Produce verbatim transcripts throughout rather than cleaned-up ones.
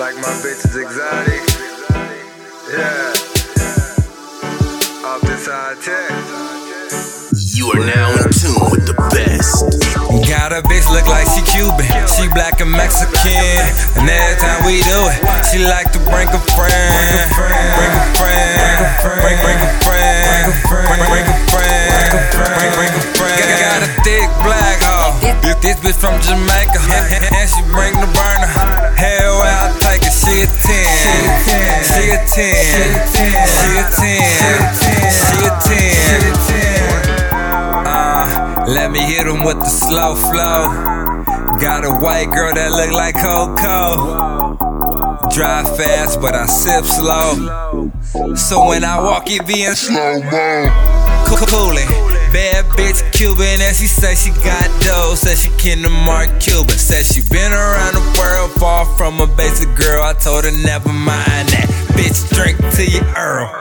Like my bitch is exotic. Yeah. Off this high tech. You are now in tune with the best. Got a bitch look like she Cuban, she black and Mexican, and every time we do it, she like to bring a friend, bring a friend, bring a friend, bring bring a friend, bring bring a friend, bring bring a friend. Got a thick black hoe, this bitch from Jamaica, and she bring the burner. Hell, I'll take it. She a ten, she a ten, she a ten, she a ten. Let me hit him with the slow flow. Got a white girl that look like Coco. Drive fast, but I sip slow. So when I walk, it be in slow-mo. Coolin', bad bitch Cuban, and she say she got dough. Said she kin to Mark Cuban. Said she been around the world, far from a basic girl. I told her never mind that. Bitch, drink till you Earl.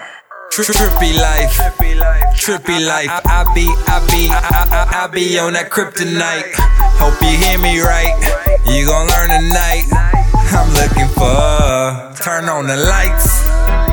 Trippy life, trippy life. I, I be, I be, I, I, I be on that kryptonite. Hope you hear me right. You gon' learn tonight. I'm looking for turn on the lights.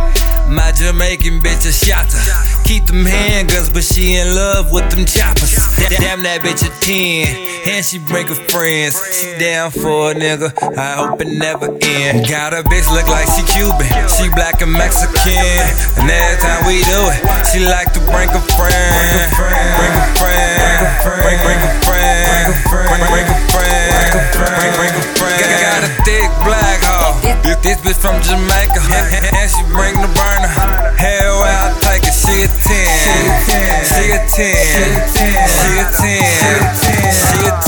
My Jamaican bitch a shotter. Keep them handguns, but she in love with them choppers. Damn, that bitch a ten, and she bring her friends. She down for a nigga, I hope it never end. Got a bitch look like she Cuban, she black and Mexican, and every time we do it, she like to bring a friend, bring a friend, bring a friend, bring bring a friend, bring bring a friend, bring bring a friend. Got a thick black hoe, this bitch from Jamaica, and she bring the burner. Hell, I'll take it. She a ten, she a ten, she a ten, she a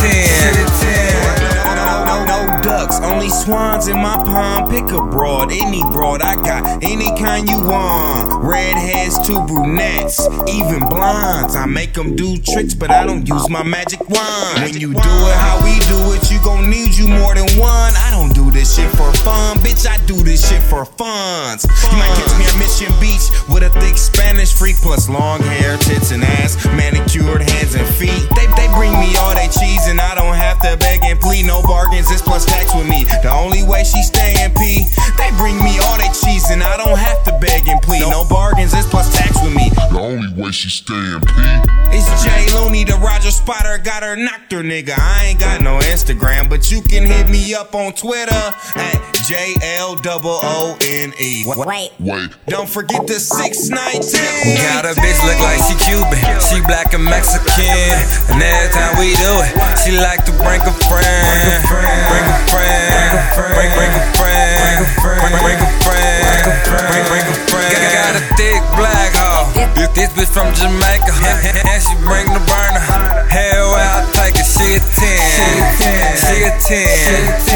ten. No, no ducks, only swans in my pond. Pick a broad, any broad I got, any kind you want. Redheads to brunettes, even blondes. I make them do tricks, but I don't use my magic wand. When you do it how we do it, you gon' need you more than one. I don't do this shit for fun, bitch, I do this shit for funds. You might catch me at Mission Beach with a thick Spanish freak, plus long hair, tits and ass, manicured hands and feet. They, they bring me all they cheese and I don't have to beg and plead. No bargains, it's plus tax with me. The only way she stayin' P. They bring me all they cheese and I don't have to beg and plead. No bargains, it's plus tax with me. The only way she stayin' P. It's Jay Looney, the Roger Spotter, got her knocked her, nigga. I ain't got no Instagram, but you can hit me up on Twitter at J L O O N E. Wait, Wait. Don't forget the six nineteen. Got a bitch look like she Cuban, she black and Mexican, and every time we do it, she like to bring a friend, bring a friend, bring a friend, bring bring a friend, bring bring a friend, bring bring a friend. Got a thick black hoe, this bitch from Jamaica, and she bring the burner. Hell, I'll take it. She a ten, she a ten.